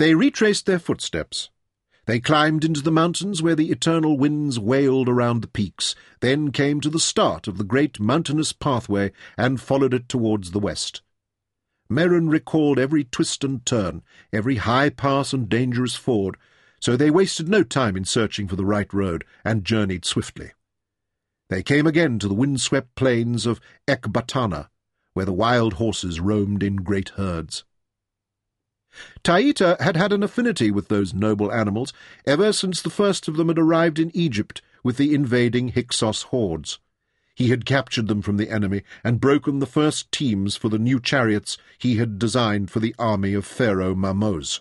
They retraced their footsteps. They climbed into the mountains where the eternal winds wailed around the peaks, then came to the start of the great mountainous pathway and followed it towards the west. Merrin recalled every twist and turn, every high pass and dangerous ford, so they wasted no time in searching for the right road and journeyed swiftly. They came again to the wind-swept plains of Ekbatana, where the wild horses roamed in great herds. Taita had had an affinity with those noble animals ever since the first of them had arrived in Egypt with the invading Hyksos hordes. He had captured them from the enemy and broken the first teams for the new chariots he had designed for the army of Pharaoh Mahmoz.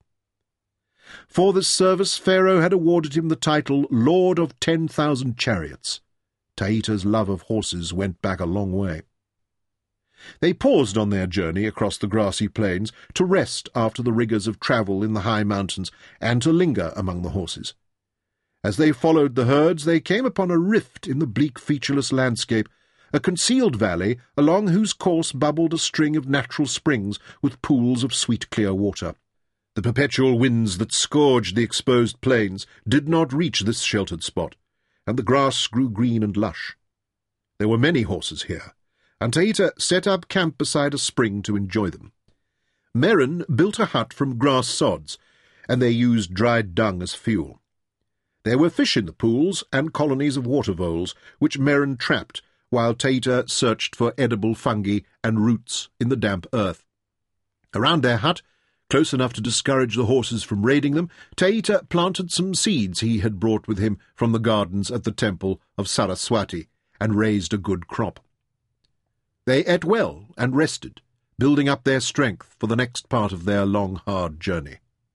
For this service Pharaoh had awarded him the title Lord of 10,000 Chariots. Taita's love of horses went back a long way. They paused on their journey across the grassy plains to rest after the rigours of travel in the high mountains and to linger among the horses. As they followed the herds, they came upon a rift in the bleak, featureless landscape, a concealed valley along whose course bubbled a string of natural springs with pools of sweet clear water. The perpetual winds that scourged the exposed plains did not reach this sheltered spot, and the grass grew green and lush. There were many horses here, and Taita set up camp beside a spring to enjoy them. Merrin built a hut from grass sods, and they used dried dung as fuel. There were fish in the pools and colonies of water voles, which Merrin trapped, while Taita searched for edible fungi and roots in the damp earth. Around their hut, close enough to discourage the horses from raiding them, Taita planted some seeds he had brought with him from the gardens at the temple of Saraswati, and raised a good crop. They ate well and rested, building up their strength for the next part of their long, hard journey.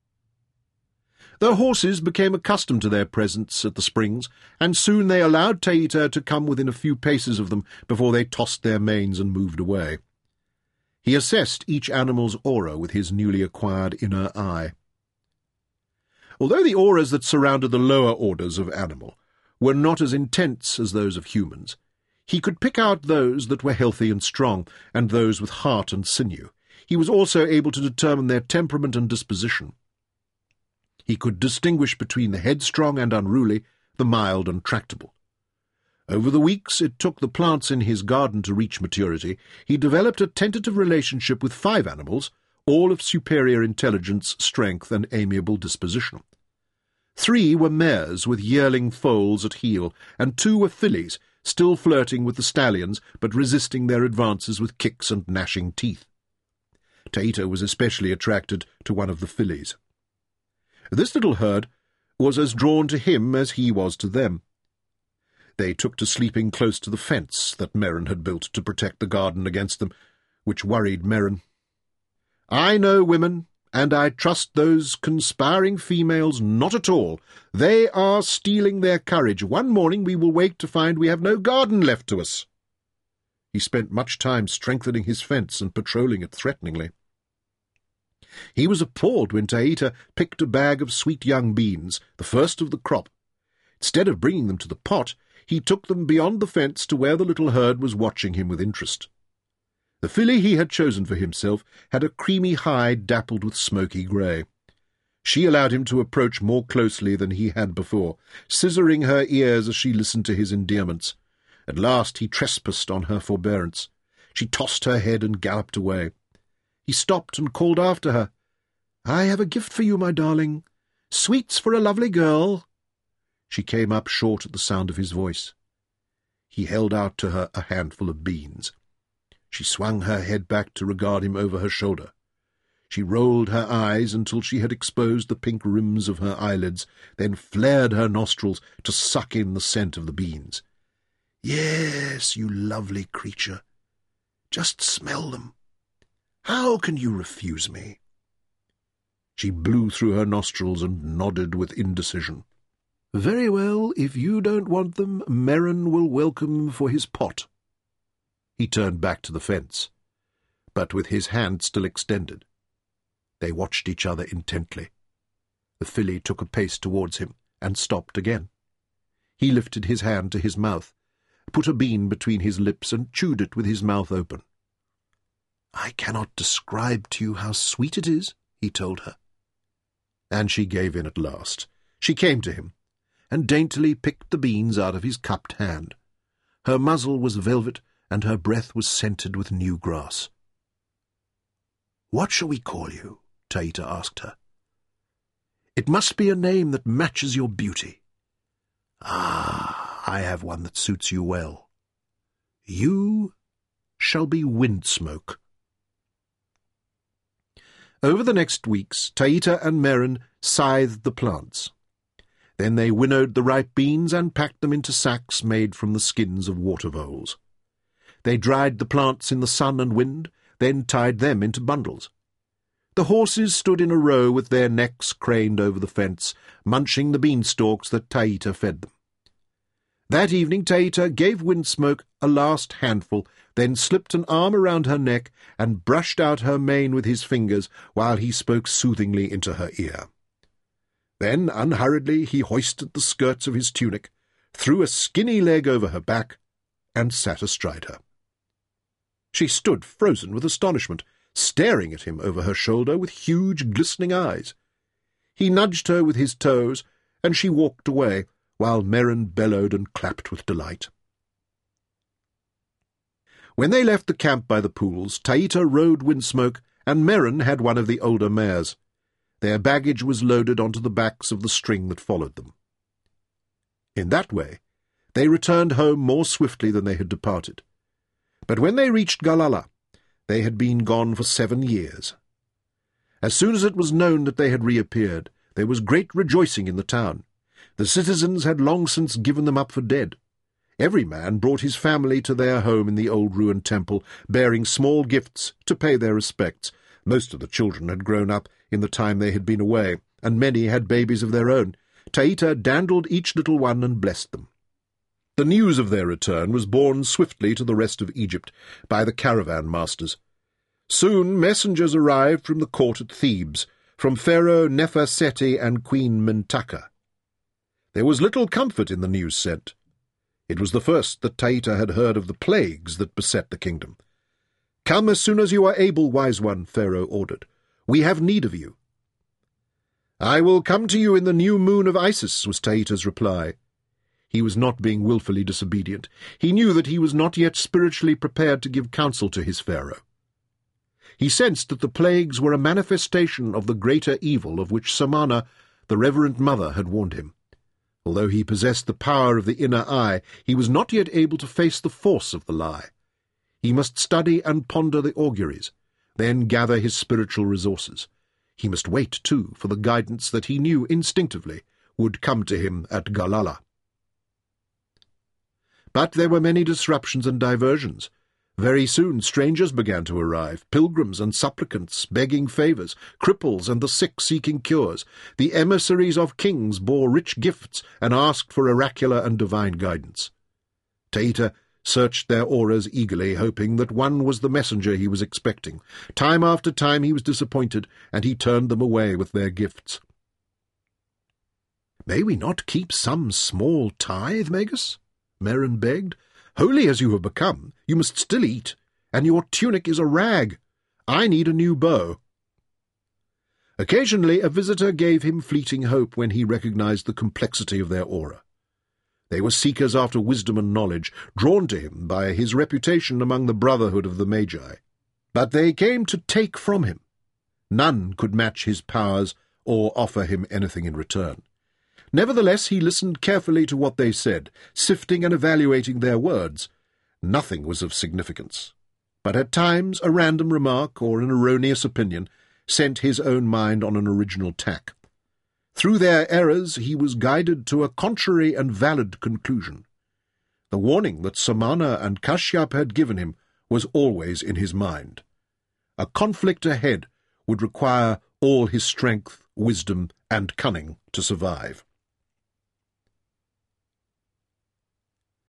The horses became accustomed to their presence at the springs, and soon they allowed Taita to come within a few paces of them before they tossed their manes and moved away. He assessed each animal's aura with his newly acquired inner eye. Although the auras that surrounded the lower orders of animal were not as intense as those of humans, he could pick out those that were healthy and strong, and those with heart and sinew. He was also able to determine their temperament and disposition. He could distinguish between the headstrong and unruly, the mild and tractable. Over the weeks it took the plants in his garden to reach maturity, he developed a tentative relationship with 5 animals, all of superior intelligence, strength, and amiable disposition. 3 were mares with yearling foals at heel, and 2 were fillies, still flirting with the stallions, but resisting their advances with kicks and gnashing teeth. Taita was especially attracted to one of the fillies. This little herd was as drawn to him as he was to them. They took to sleeping close to the fence that Merrin had built to protect the garden against them, which worried Merrin. "I know women, and I trust those conspiring females not at all. They are stealing their courage. One morning we will wake to find we have no garden left to us." He spent much time strengthening his fence and patrolling it threateningly. He was appalled when Taita picked a bag of sweet young beans, the first of the crop. Instead of bringing them to the pot, he took them beyond the fence to where the little herd was watching him with interest. The filly he had chosen for himself had a creamy hide dappled with smoky grey. She allowed him to approach more closely than he had before, scissoring her ears as she listened to his endearments. At last he trespassed on her forbearance. She tossed her head and galloped away. He stopped and called after her, "I have a gift for you, my darling. Sweets for a lovely girl." She came up short at the sound of his voice. He held out to her a handful of beans. She swung her head back to regard him over her shoulder. She rolled her eyes until she had exposed the pink rims of her eyelids, then flared her nostrils to suck in the scent of the beans. "Yes, you lovely creature. Just smell them. How can you refuse me?" She blew through her nostrils and nodded with indecision. "Very well, if you don't want them, Merrin will welcome them for his pot." He turned back to the fence, but with his hand still extended. They watched each other intently. The filly took a pace towards him and stopped again. He lifted his hand to his mouth, put a bean between his lips and chewed it with his mouth open. "I cannot describe to you how sweet it is," he told her. and she gave in at last. She came to him, and daintily picked the beans out of his cupped hand. Her muzzle was velvet, and her breath was scented with new grass. "What shall we call you?" Taita asked her. "It must be a name that matches your beauty." "Ah, I have one that suits you well. You shall be Windsmoke." Over the next weeks, Taita and Merrin scythed the plants. Then they winnowed the ripe beans and packed them into sacks made from the skins of water voles. They dried the plants in the sun and wind, then tied them into bundles. The horses stood in a row with their necks craned over the fence, munching the beanstalks that Taita fed them. That evening Taita gave Windsmoke a last handful, then slipped an arm around her neck and brushed out her mane with his fingers while he spoke soothingly into her ear. Then, unhurriedly, he hoisted the skirts of his tunic, threw a skinny leg over her back, and sat astride her. She stood frozen with astonishment, staring at him over her shoulder with huge, glistening eyes. He nudged her with his toes, and she walked away, while Merrin bellowed and clapped with delight. When they left the camp by the pools, Taita rode Windsmoke, and Merrin had one of the older mares. Their baggage was loaded onto the backs of the string that followed them. In that way, they returned home more swiftly than they had departed. But when they reached Galala, they had been gone for 7 years. As soon as it was known that they had reappeared, there was great rejoicing in the town. The citizens had long since given them up for dead. Every man brought his family to their home in the old ruined temple, bearing small gifts to pay their respects. Most of the children had grown up in the time they had been away, and many had babies of their own. Taita dandled each little one and blessed them. The news of their return was borne swiftly to the rest of Egypt by the caravan masters. Soon messengers arrived from the court at Thebes, from Pharaoh Neferseti and Queen Mentaka. There was little comfort in the news sent. It was the first that Taita had heard of the plagues that beset the kingdom. "Come as soon as you are able, wise one," Pharaoh ordered. "We have need of you." "I will come to you in the new moon of Isis," was Taita's reply. He was not being wilfully disobedient. He knew that he was not yet spiritually prepared to give counsel to his Pharaoh. He sensed that the plagues were a manifestation of the greater evil of which Samana, the Reverend Mother, had warned him. Although he possessed the power of the inner eye, he was not yet able to face the force of the lie. He must study and ponder the auguries, then gather his spiritual resources. He must wait, too, for the guidance that he knew instinctively would come to him at Galala. But there were many disruptions and diversions. Very soon strangers began to arrive, pilgrims and supplicants begging favours, cripples and the sick seeking cures. The emissaries of kings bore rich gifts and asked for oracular and divine guidance. Taita searched their auras eagerly, hoping that one was the messenger he was expecting. Time after time he was disappointed, and he turned them away with their gifts. "May we not keep some small tithe, Magus?" Merrin begged. "Holy as you have become, you must still eat, and your tunic is a rag. I need a new bow." Occasionally a visitor gave him fleeting hope when he recognized the complexity of their aura. They were seekers after wisdom and knowledge, drawn to him by his reputation among the brotherhood of the Magi. But they came to take from him. None could match his powers or offer him anything in return. Nevertheless, he listened carefully to what they said, sifting and evaluating their words. Nothing was of significance, but at times a random remark or an erroneous opinion sent his own mind on an original tack. Through their errors he was guided to a contrary and valid conclusion. The warning that Samana and Kashyap had given him was always in his mind. A conflict ahead would require all his strength, wisdom, and cunning to survive.